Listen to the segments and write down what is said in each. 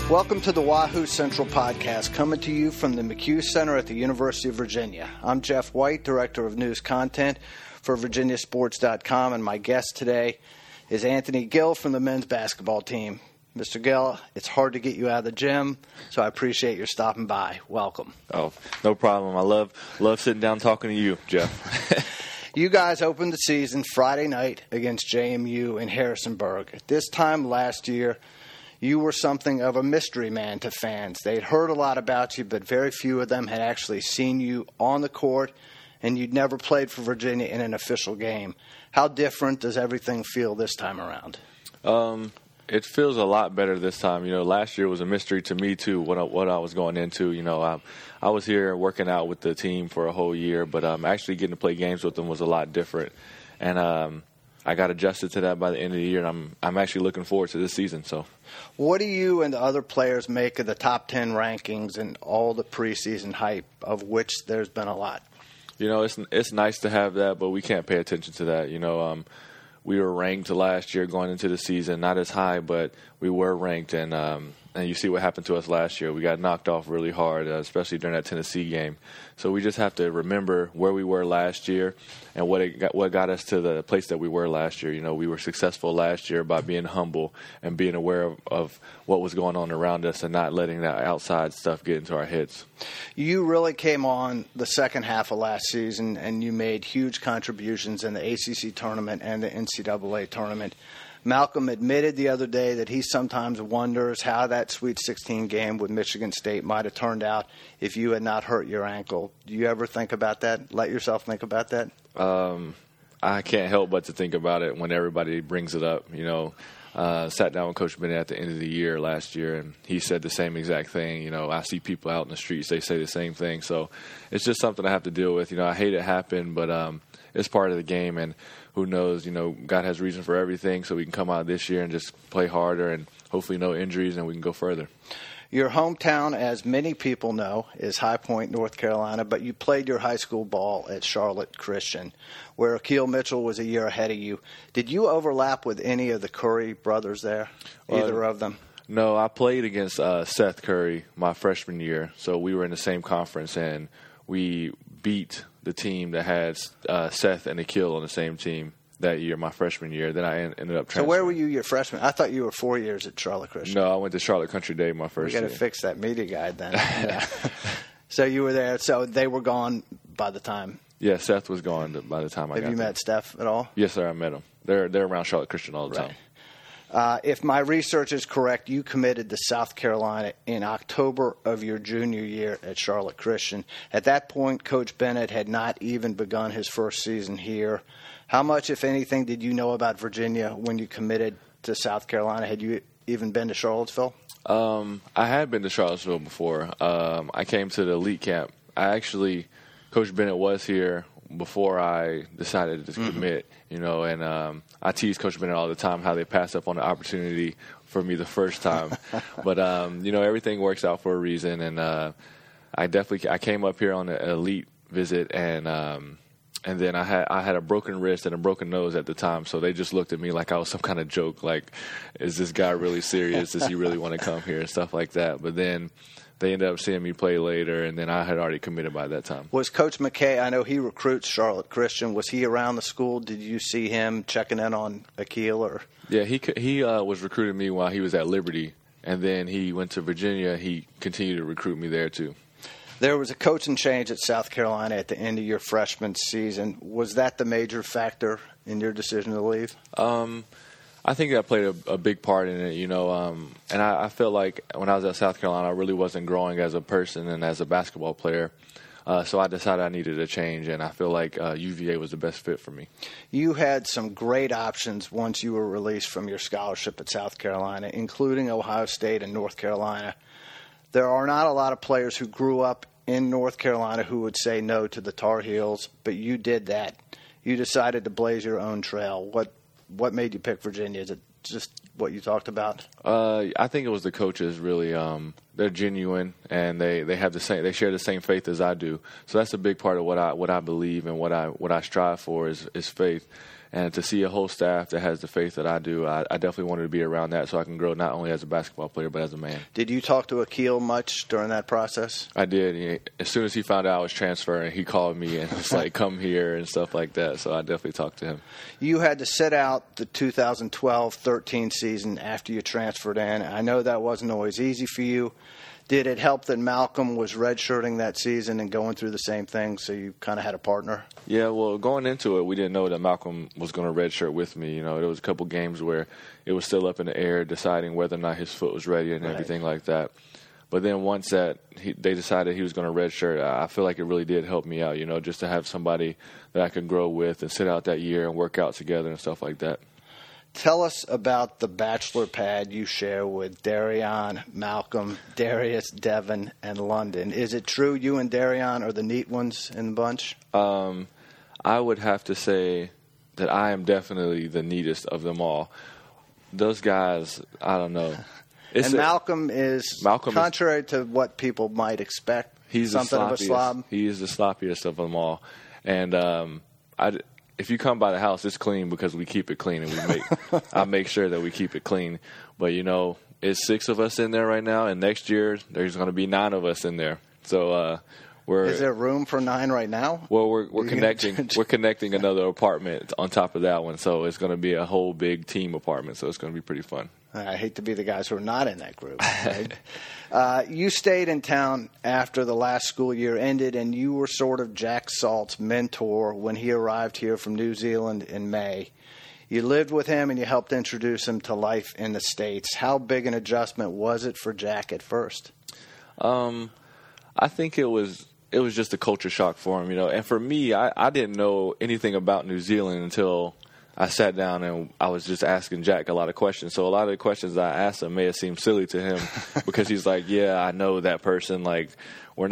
Welcome to the Wahoo Central Podcast, coming to you from the McHugh Center at the University of Virginia. I'm Jeff White, Director of News Content for VirginiaSports.com, and my guest today is Anthony Gill from the men's basketball team. Mr. Gill, it's hard to get you out of the gym, so I appreciate your stopping by. Welcome. Oh, no problem. I love sitting down talking to you, Jeff. You guys opened the season Friday night against JMU in Harrisonburg. At this time last year, you were something of a mystery man to fans. They'd heard a lot about you, but very few of them had actually seen you on the court, and you'd never played for Virginia in an official game. How different does everything feel this time around? It feels a lot better this time. You know, last year was a mystery to me, too, what I was going into. You know, I was here working out with the team for a whole year, but actually getting to play games with them was a lot different. And I got adjusted to that by the end of the year, and I'm actually looking forward to this season. So, what do you and the other players make of the top 10 rankings and all the preseason hype, of which there's been a lot? You know, it's nice to have that, but we can't pay attention to that. You know, we were ranked last year going into the season, not as high, but we were ranked, and you see what happened to us last year. We got knocked off really hard, especially during that Tennessee game. So we just have to remember where we were last year and what got us to the place that we were last year. You know, we were successful last year by being humble and being aware of what was going on around us and not letting that outside stuff get into our heads. You really came on the second half of last season, and you made huge contributions in the ACC tournament and the NCAA tournament. Malcolm admitted the other day that he sometimes wonders how that Sweet 16 game with Michigan State might have turned out if you had not hurt your ankle. Do you ever think about that? Let yourself think about that? I can't help but to think about it when everybody brings it up. You know, sat down with Coach Bennett at the end of the year last year, and he said the same exact thing. You know, I see people out in the streets, they say the same thing. So it's just something I have to deal with. You know, I hate it happened, but it's part of the game, and who knows, you know, God has reason for everything, so we can come out this year and just play harder and hopefully no injuries and we can go further. Your hometown, as many people know, is High Point, North Carolina, but you played your high school ball at Charlotte Christian, where Akil Mitchell was a year ahead of you. Did you overlap with any of the Curry brothers there, either of them? No, I played against Seth Curry my freshman year, so we were in the same conference, and we beat the team that had Seth and Akil on the same team that year, my freshman year. Then I ended up transferring. So where were you your freshman? I thought you were 4 years at Charlotte Christian. No, I went to Charlotte Country Day my first year. We got to fix that media guide then. Yeah. So you were there. So they were gone by the time. Yeah, Seth was gone by the time I got there. Have you met Steph at all? Yes, sir, I met him. They're around Charlotte Christian all the time. If my research is correct, you committed to South Carolina in October of your junior year at Charlotte Christian. At that point, Coach Bennett had not even begun his first season here. How much, if anything, did you know about Virginia when you committed to South Carolina? Had you even been to Charlottesville? I had been to Charlottesville before. I came to the elite camp. Coach Bennett was here before I decided to commit, you know, and I tease Coach Bennett all the time how they passed up on the opportunity for me the first time. But, you know, everything works out for a reason, and I came up here on an elite visit, and then I had a broken wrist and a broken nose at the time, so they just looked at me like I was some kind of joke, like, is this guy really serious? Does he really want to come here and stuff like that? But then they ended up seeing me play later, and then I had already committed by that time. Was Coach McKay, I know he recruits Charlotte Christian, was he around the school? Did you see him checking in on Akil? Or? Yeah, he was recruiting me while he was at Liberty, and then he went to Virginia. He continued to recruit me there, too. There was a coaching change at South Carolina at the end of your freshman season. Was that the major factor in your decision to leave? I think that played a big part in it, you know, and I felt like when I was at South Carolina, I really wasn't growing as a person and as a basketball player. So I decided I needed a change, and I feel like UVA was the best fit for me. You had some great options once you were released from your scholarship at South Carolina, including Ohio State and North Carolina. There are not a lot of players who grew up in North Carolina who would say no to the Tar Heels, but you did that. You decided to blaze your own trail. What made you pick Virginia? Is it just what you talked about? I think it was the coaches. Really, they're genuine, and they have the same. They share the same faith as I do. So that's a big part of what I believe and what I strive for is faith. And to see a whole staff that has the faith that I do, I definitely wanted to be around that so I can grow not only as a basketball player but as a man. Did you talk to Akil much during that process? I did. As soon as he found out I was transferring, he called me and was like, come here and stuff like that. So I definitely talked to him. You had to sit out the 2012-13 season after you transferred in. I know that wasn't always easy for you. Did it help that Malcolm was redshirting that season and going through the same thing, so you kind of had a partner? Yeah, well, going into it, we didn't know that Malcolm was going to redshirt with me. There was a couple games where it was still up in the air, deciding whether or not his foot was ready and everything like that. But then once they decided he was going to redshirt, I feel like it really did help me out, just to have somebody that I could grow with and sit out that year and work out together and stuff like that. Tell us about the bachelor pad you share with Darian, Malcolm, Darius, Devin, and London. Is it true you and Darian are the neat ones in the bunch? I would have to say that I am definitely the neatest of them all. Those guys, I don't know. Malcolm is, contrary to what people might expect, he's something of a slob. He is the sloppiest of them all. And if you come by the house, it's clean because we keep it clean, and I make sure that we keep it clean. But it's 6 of us in there right now, and next year there's going to be 9 of us in there. So is there room for 9 right now? Well, we're connecting. We're connecting another apartment on top of that one, so it's going to be a whole big team apartment. So it's going to be pretty fun. I hate to be the guys who are not in that group. Right? You stayed in town after the last school year ended, and you were sort of Jack Salt's mentor when he arrived here from New Zealand in May. You lived with him, and you helped introduce him to life in the States. How big an adjustment was it for Jack at first? I think it was just a culture shock for him, And for me, I didn't know anything about New Zealand until I sat down and I was just asking Jack a lot of questions. So a lot of the questions I asked him may have seemed silly to him because he's like, yeah, I know that person. Like, we're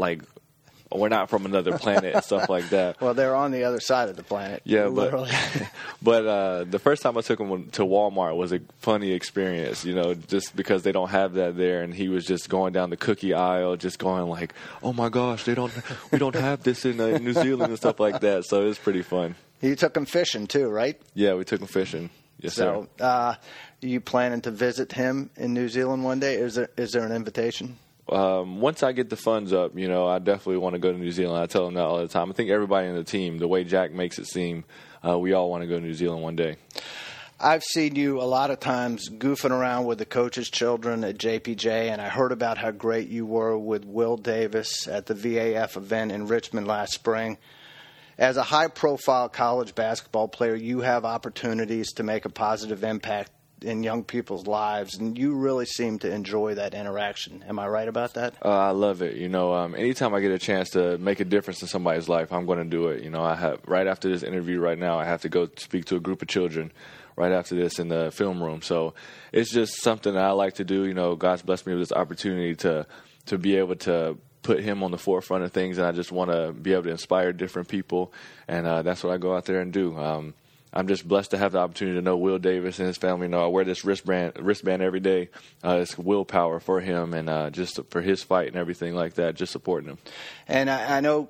not from another planet and stuff like that. Well, they're on the other side of the planet. Yeah, literally. But the first time I took him to Walmart was a funny experience, just because they don't have that there. And he was just going down the cookie aisle, just going like, oh my gosh, we don't have this in New Zealand and stuff like that. So it was pretty fun. You took him fishing too, right? Yeah, we took him fishing. Yes, sir. So, you planning to visit him in New Zealand one day? Is there an invitation? Once I get the funds up, I definitely want to go to New Zealand. I tell him that all the time. I think everybody in the team, the way Jack makes it seem, we all want to go to New Zealand one day. I've seen you a lot of times goofing around with the coaches' children at JPJ, and I heard about how great you were with Will Davis at the VAF event in Richmond last spring. As a high-profile college basketball player, you have opportunities to make a positive impact in young people's lives, and you really seem to enjoy that interaction. Am I right about that? I love it. Anytime I get a chance to make a difference in somebody's life, I'm going to do it. I have right after this interview right now, I have to go speak to a group of children right after this in the film room. So it's just something that I like to do. God's blessed me with this opportunity to be able to put him on the forefront of things, and I just want to be able to inspire different people, and that's what I go out there and do. I'm just blessed to have the opportunity to know Will Davis and his family. I wear this wristband every day. It's willpower for him, and just for his fight and everything like that, just supporting him. And I know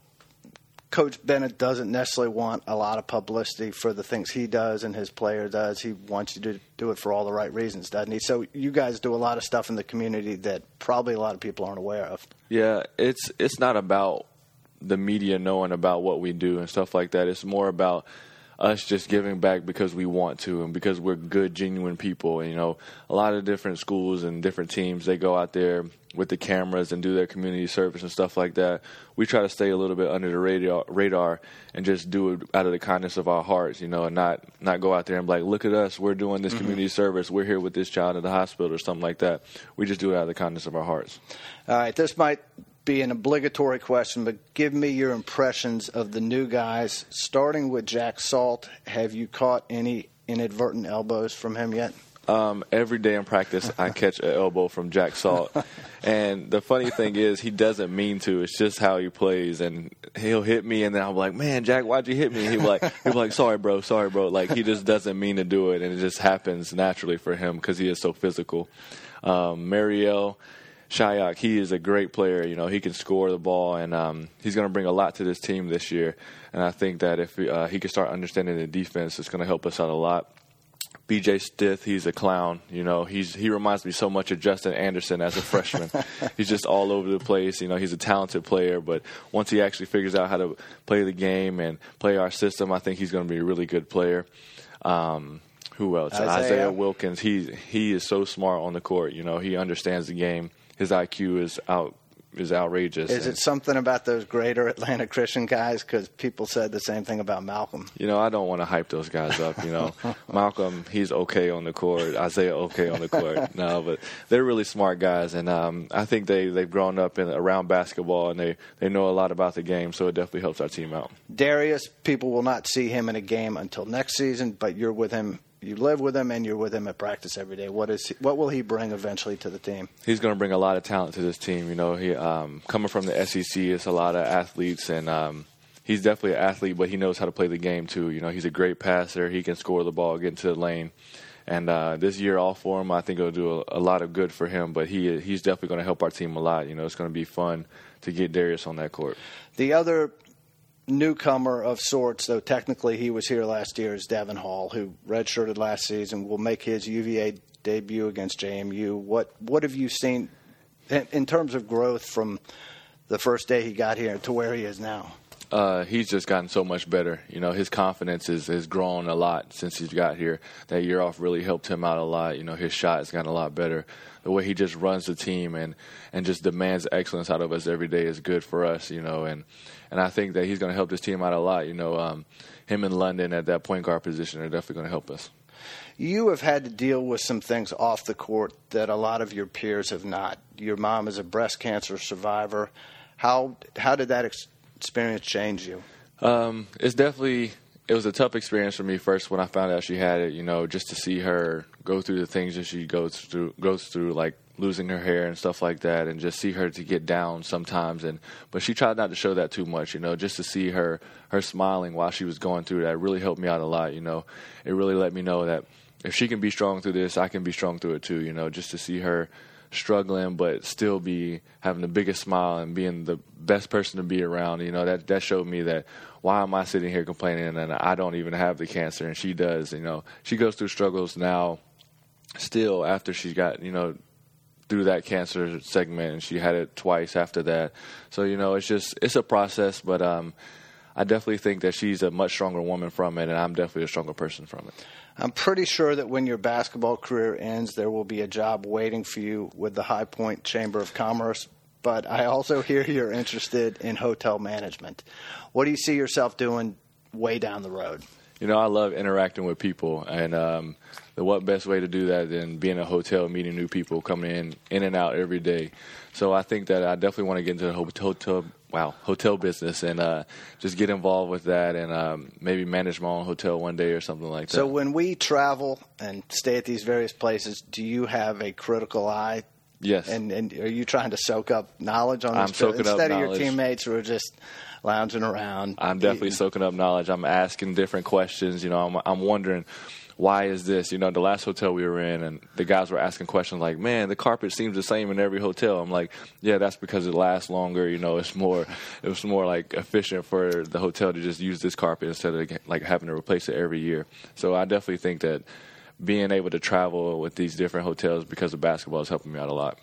Coach Bennett doesn't necessarily want a lot of publicity for the things he does and his player does. He wants you to do it for all the right reasons, doesn't he? So you guys do a lot of stuff in the community that probably a lot of people aren't aware of. Yeah, it's not about the media knowing about what we do and stuff like that. It's more about us just giving back because we want to and because we're good, genuine people. And, a lot of different schools and different teams, they go out there with the cameras and do their community service and stuff like that. We try to stay a little bit under the radar and just do it out of the kindness of our hearts, and not go out there and be like, look at us, we're doing this community service, we're here with this child in the hospital or something like that. We just do it out of the kindness of our hearts. All right, this might be an obligatory question, but give me your impressions of the new guys, starting with Jack Salt. Have you caught any inadvertent elbows from him yet? Every day in practice, I catch an elbow from Jack Salt. And the funny thing is, he doesn't mean to. It's just how he plays. And he'll hit me, and then I'm like, man, Jack, why'd you hit me? He'll be like, sorry, bro. Like, he just doesn't mean to do it, and it just happens naturally for him because he is so physical. Mariel, Shayok, he is a great player. You know, he can score the ball, and he's going to bring a lot to this team this year. And I think that if he can start understanding the defense, it's going to help us out a lot. B.J. Stith, he's a clown. You know, he reminds me so much of Justin Anderson as a freshman. He's just all over the place. You know, he's a talented player, but once he actually figures out how to play the game and play our system, I think he's going to be a really good player. Who else? Isaiah Wilkins. He is so smart on the court. You know, he understands the game. His IQ is outrageous. Is it something about those greater Atlanta Christian guys? Because people said the same thing about Malcolm. You know, I don't want to hype those guys up. You know, Malcolm, he's okay on the court. Isaiah, okay on the court. No, but they're really smart guys, and I think they've grown up around basketball, and they know a lot about the game. So it definitely helps our team out. Darius, people will not see him in a game until next season, but you're with him. You live with him, and you're with him at practice every day. What will he bring eventually to the team? He's going to bring a lot of talent to this team. You know, he coming from the SEC, it's a lot of athletes, and he's definitely an athlete, but he knows how to play the game too. You know, he's a great passer. He can score the ball, get into the lane. And this year, all for him, I think it'll do a lot of good for him. But he's definitely going to help our team a lot. You know, it's going to be fun to get Darius on that court. The other newcomer of sorts, though technically he was here last year, is Devin Hall, who redshirted last season, will make his UVA debut against JMU. What have you seen in terms of growth from the first day he got here to where he is now? He's just gotten so much better. You know, his confidence has grown a lot since he's got here. That year off really helped him out a lot. You know, his shot has gotten a lot better. The way he just runs the team and just demands excellence out of us every day is good for us, you know, and I think that he's going to help this team out a lot. You know, him and London at that point guard position are definitely going to help us. You have had to deal with some things off the court that a lot of your peers have not. Your mom is a breast cancer survivor. How did that experience change you? It was a tough experience for me first when I found out she had it, you know, just to see her go through the things that she goes through, like losing her hair and stuff like that, and just see her to get down sometimes. But she tried not to show that too much, you know, just to see her smiling while she was going through that really helped me out a lot, you know. It really let me know that if she can be strong through this, I can be strong through it too, you know, just to see her struggling but still be having the biggest smile and being the best person to be around. You know, that showed me that why am I sitting here complaining and I don't even have the cancer and she does. You know, she goes through struggles now still after she got, you know, through that cancer segment, and she had it twice after that. So, you know, it's a process, but I definitely think that she's a much stronger woman from it, and I'm definitely a stronger person from it. I'm pretty sure that when your basketball career ends, there will be a job waiting for you with the High Point Chamber of Commerce. But I also hear you're interested in hotel management. What do you see yourself doing way down the road? You know, I love interacting with people, and what best way to do that than being in a hotel, meeting new people, coming in and out every day. So I think that I definitely want to get into the hotel business and just get involved with that and maybe manage my own hotel one day or something like that. So when we travel and stay at these various places, do you have a critical eye? Yes. And are you trying to soak up knowledge on this? I'm soaking up knowledge. Instead of your teammates who are just lounging around. I'm definitely soaking up knowledge. I'm asking different questions. You know, I'm wondering, why is this? You know, the last hotel we were in, and the guys were asking questions like, man, the carpet seems the same in every hotel. I'm like, yeah, that's because it lasts longer. You know, it was more like efficient for the hotel to just use this carpet instead of like having to replace it every year. So I definitely think that being able to travel with these different hotels because of basketball is helping me out a lot.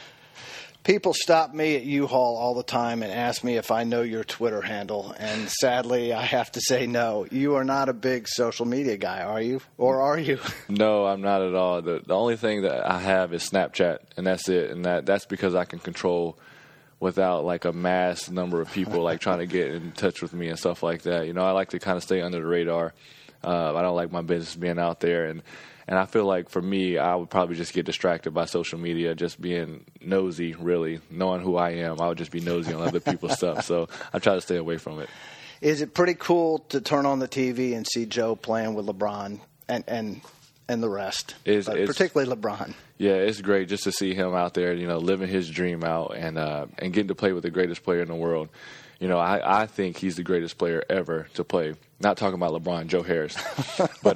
People stop me at U-Haul all the time and ask me if I know your Twitter handle, and sadly, I have to say no. You are not a big social media guy, are you? Or are you? No, I'm not at all. The only thing that I have is Snapchat, and that's it. And that's because I can control without like a mass number of people like trying to get in touch with me and stuff like that. You know, I like to kind of stay under the radar. I don't like my business being out there, and I feel like for me, I would probably just get distracted by social media, just being nosy, really. Knowing who I am, I would just be nosy on other people's stuff. So I try to stay away from it. Is it pretty cool to turn on the TV and see Joe playing with LeBron and the rest, particularly LeBron? Yeah, it's great just to see him out there, you know, living his dream out and getting to play with the greatest player in the world. I think he's the greatest player ever to play. Not talking about LeBron, Joe Harris, but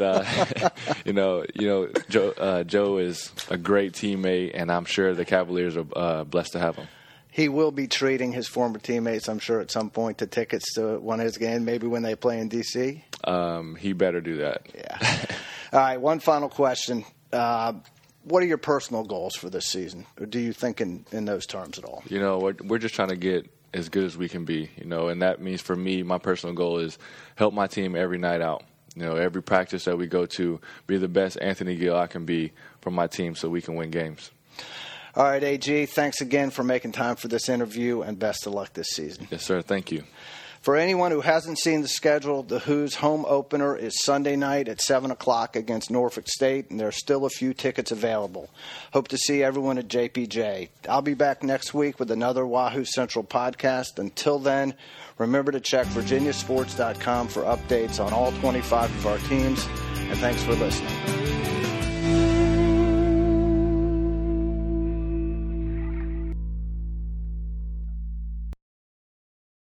Joe is a great teammate, and I'm sure the Cavaliers are blessed to have him. He will be treating his former teammates, I'm sure, at some point to tickets to one of his games, maybe when they play in D.C. He better do that. Yeah. All right, one final question. What are your personal goals for this season? Or do you think in those terms at all? We're just trying to get as good as we can be, and that means for me, my personal goal is help my team every night out. Every practice that we go to, be the best Anthony Gill I can be for my team so we can win games. All right, AG, thanks again for making time for this interview, and best of luck this season. Yes, sir. Thank you. For anyone who hasn't seen the schedule, the Who's home opener is Sunday night at 7 o'clock against Norfolk State, and there are still a few tickets available. Hope to see everyone at JPJ. I'll be back next week with another Wahoo Central podcast. Until then, remember to check virginiasports.com for updates on all 25 of our teams, and thanks for listening.